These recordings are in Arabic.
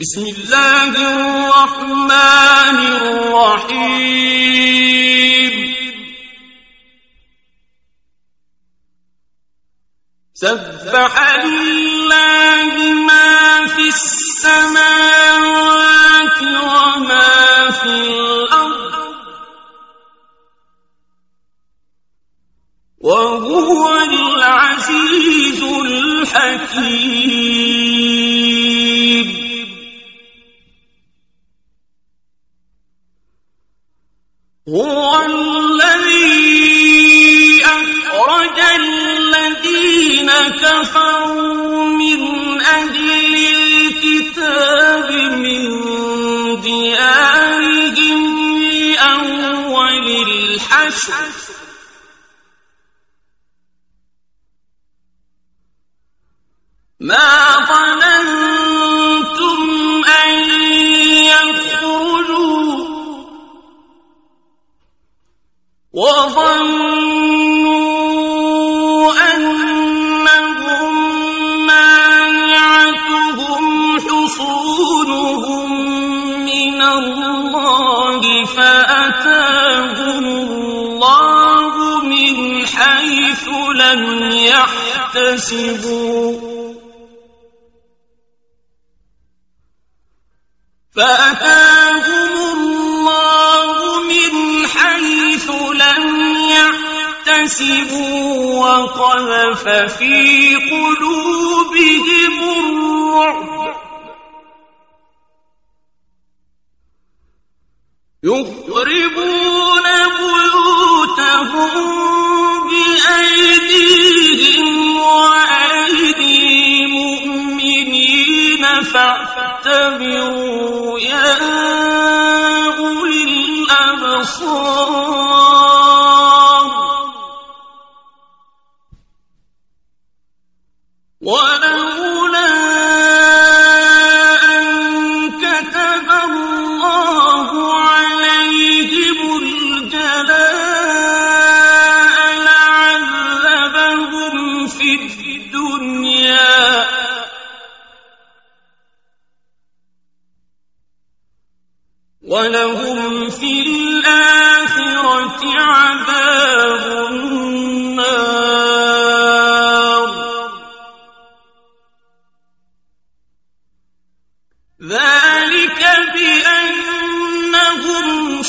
بسم الله الرحمن الرحيم. سبح لله ما في السماوات وما في الأرض وهو العزيز الحكيم. هو الذي أخرج الذين كفروا من أهل الكتاب من ديارهم لأول الحشر ما ظننتم أن يخرجوا وظنوا أنهم مانعتهم حصونهم من الله فأتاهم الله من حيث لم يحتسبوا وقذف في قلوبهم الرعب يخربون بيوتهم بأيديهم وأيدي المؤمنين فاعتبروا يا أولي الأبصار. ولولا أن كتب الله عليهم الجلاء لعذبهم في الدنيا ولهم في الآخرة عذاب النار. ذلك بأنهم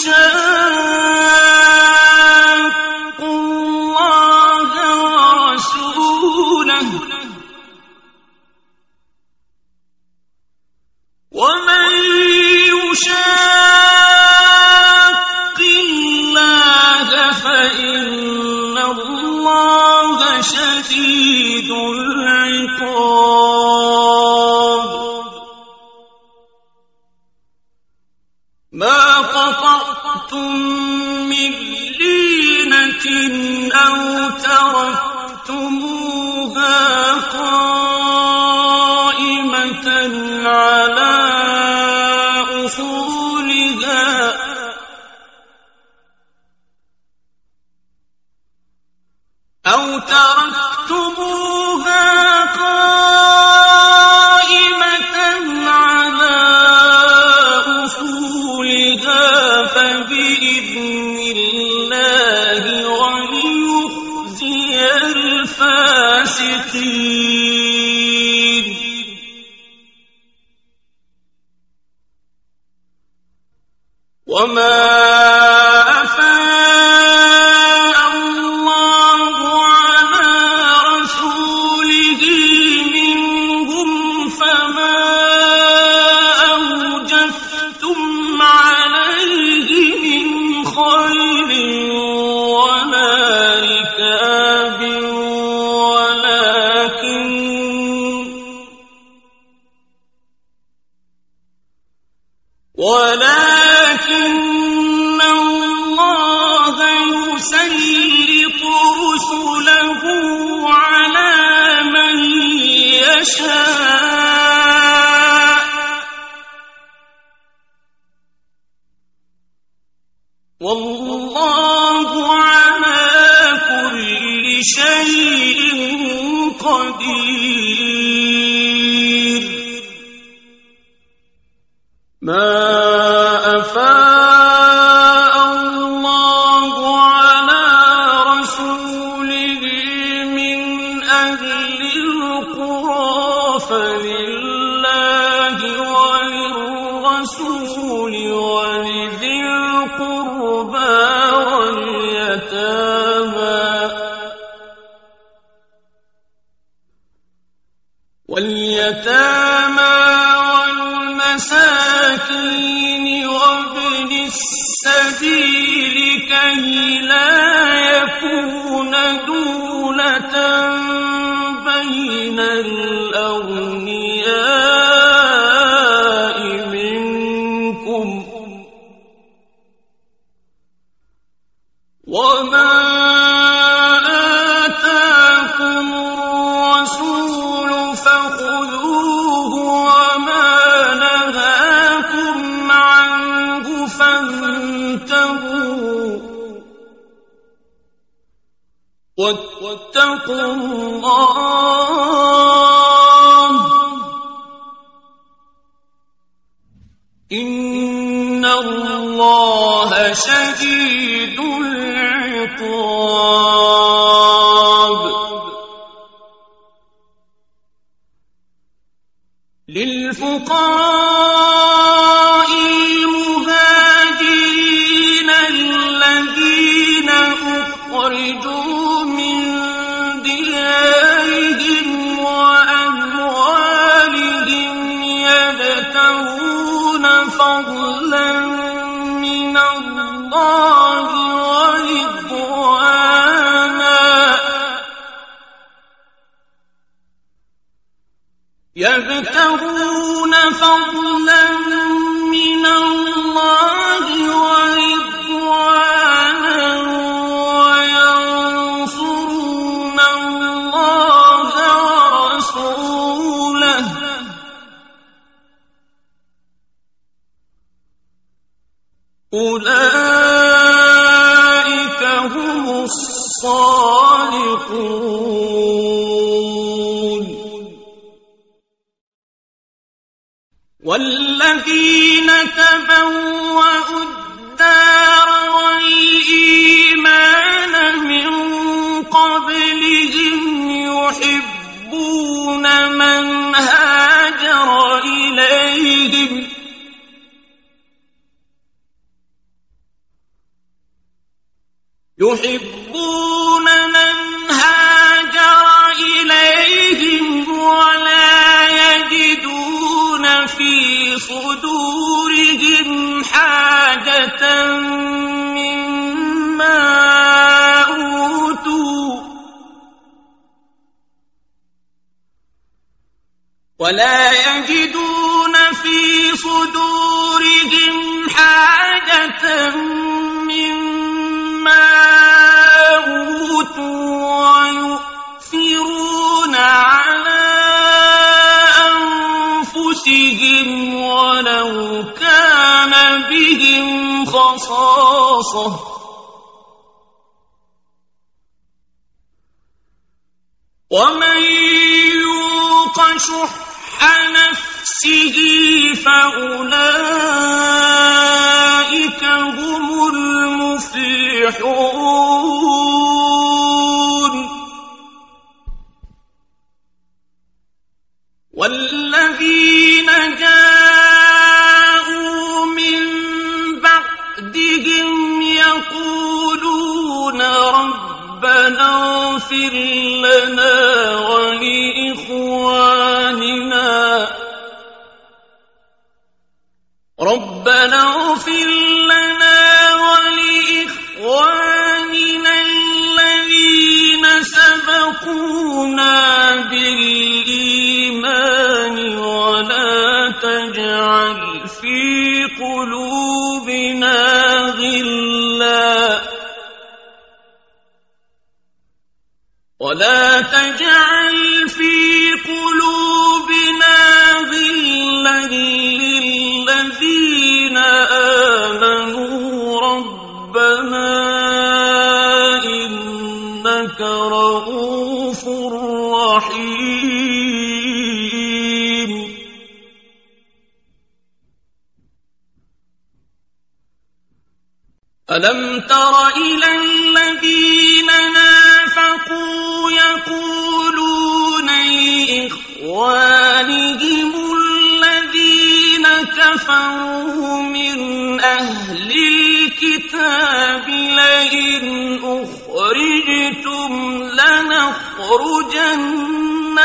شاقوا الله ورسوله ومن يشاق الله فإن الله شديد العقاب. ما قطعتم من لينة أو تركتموها قائمة على أصولها فبإذن الله وليخزي الفاسقين. وما أفاء الله على رسوله منهم فما أوجفتم عليه من خيل ولا ركاب ولكن الله يسلط رسله على من يشاء والله على كل شيء قدير. ما أفاء الله على رسوله من أهل القرى فلله وللرسول ولذي القربى واليتامى والمساكين وابن السبيل كي لا يكون دولة بين الأغنياء منكم وما آتاكم الرسول فخذوه وما نهاكم عنه فانتهوا واتقوا الله إن الله شديد العقاب للفقراء المهاجرين الذين أخرجوا من ديارهم وأموالهم يبتغون فضلا من الله ورضوانا يبتغون فضلا من الله ورضوانا وينصرون الله ورسوله أولئك هم الصادقون والذين تبوأوا الدار والإيمان من قبلهم يحبون من هاجر إليهم ولا يجدون في صدورهم حاجة مما أوتوا ويؤثرون على أنفسهم ولو كان بهم خصاصة ومن يوق شح نفسه فأولئك هم المفلحون والذين جاءوا من بعدهم يقولون ربنا اغفر لنا ولإخواننا الذين سبقونا بالإيمان ولا تجعل في قلوبنا غلا للذين آمنوا ربنا إنك رؤوف رحيم ألم تر إلى الذين نافقوا يقولون لإخوانهم الذين كفروا من أهل الكتاب لئن أخرجتم لنخرجن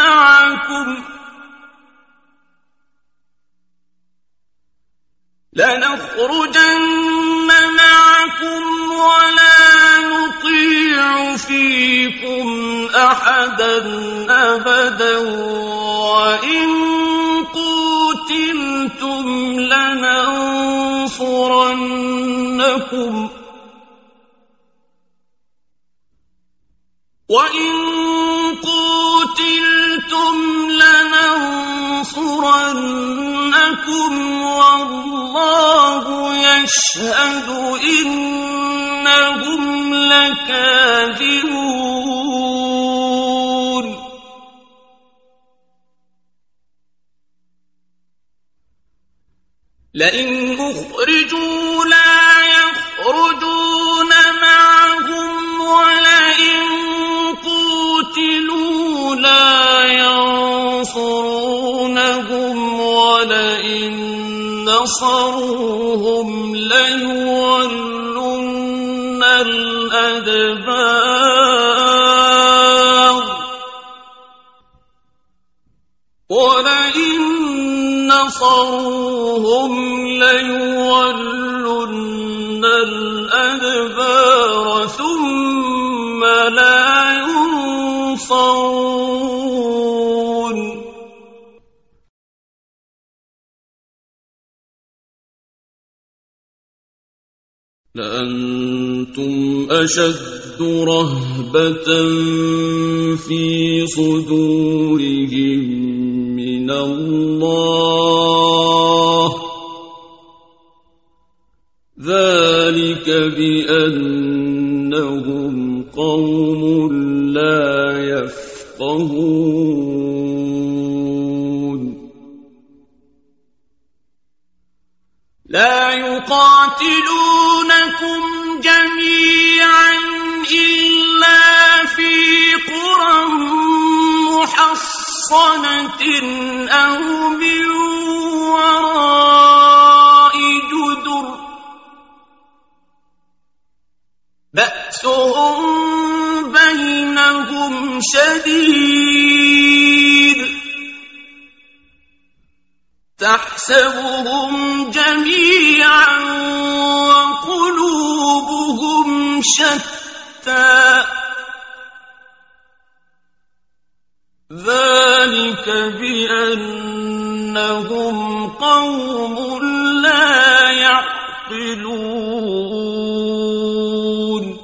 معكم ولا نطيع فيكم أحدا أبدا وإن قوتلتم لننصرنكم والله يشهد إنهم لكاذبون لئن أخرجوا لا يخرجون معهم ولئن قوتلوا لا ينصرونهم ولئن نصروهم ليولن الأدبار ثم لا ينصرون لأنتم أشد رهبة في صدورهم من الله ذلك بأنهم قوم لا يفقهون لا يقاتلونكم جميعا إلا في قرى محصنة أو من وراء جدر بأسهم بينهم شديد تحسبهم جميعا وقلوبهم شتى ذلك بأنهم قوم لا يعقلون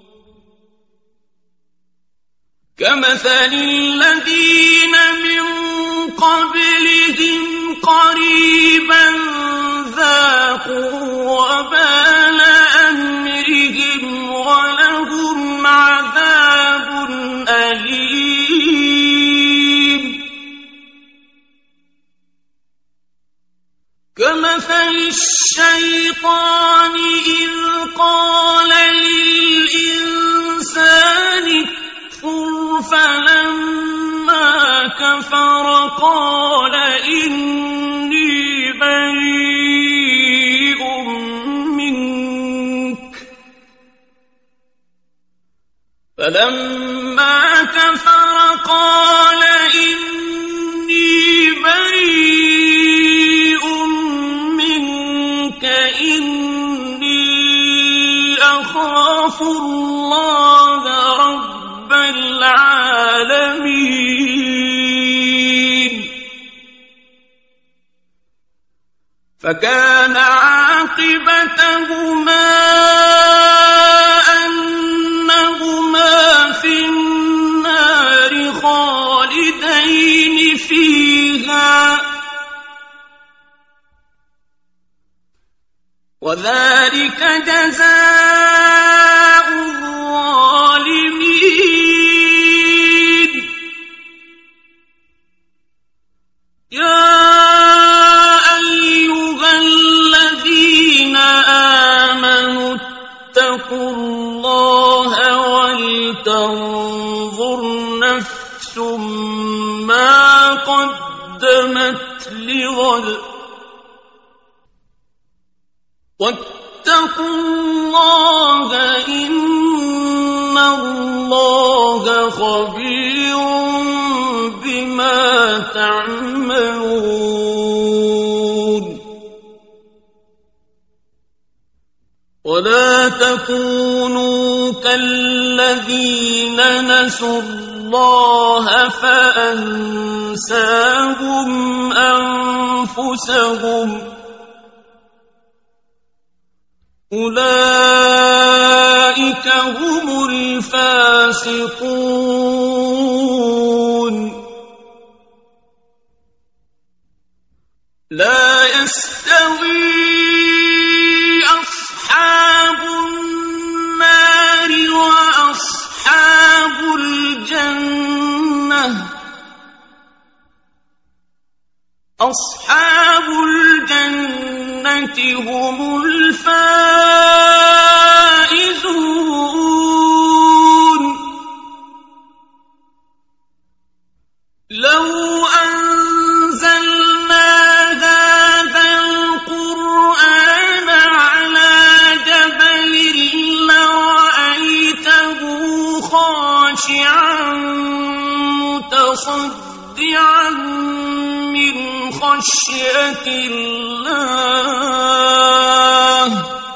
كمثل الذين من قبلهم قريبا ذاقوا وبال أمرهم ولهم عذاب أليم كمثل الشيطان إذ قال للإنسان اكفر فلما كفر قال إني بريء منك فلما كفر قال إني بريء منك إني أخاف الله رب العالمين فكان عاقبتهما أنهما في النار خالدين فيها وذلك جزاء الظالمين يا أيها الذين آمنوا قدمت لغد واتقوا الله إن الله خبير بما تعملون ولا تكونوا كالذين نسوا الله فأنساهم أنفسهم أولئك هم الفاسقون لا يستوي أصحاب النار وأصحاب الجنة أصحاب الجنة هم الفائزون لو أنزلنا هذا القرآن على جبل لرأيته خاشعا متصدعا من خشية الله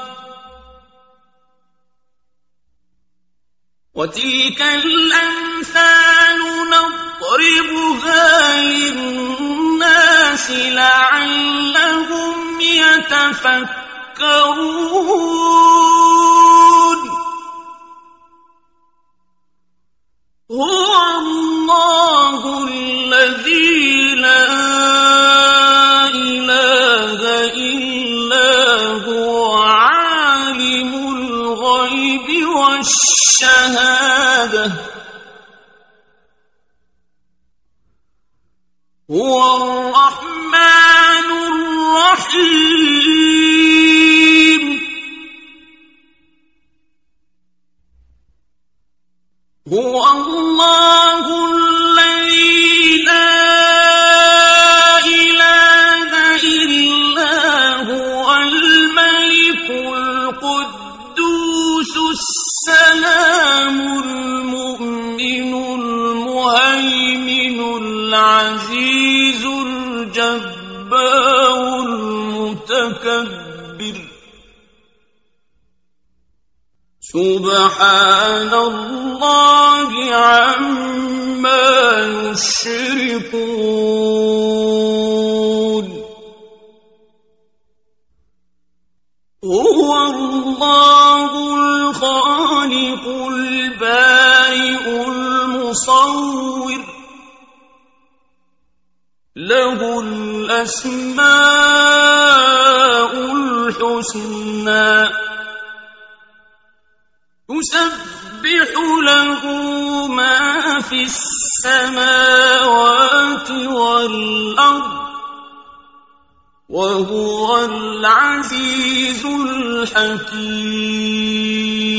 وتلك الأمثال نضربها للناس لعلهم يتفكرون هو الله الذي لا إله إلا هو عالم الغيب والشهادة هو الرحمن الرحيم هو الله الذي لا إله إلا هو الملك القدوس السلام المؤمن المهيمن العزيز الجبار المتكبر سبحان الله عما يشركون هو الله الخالق البارئ المصور له الأسماء الحسنى يسبح له ما في السماوات والأرض وهو العزيز الحكيم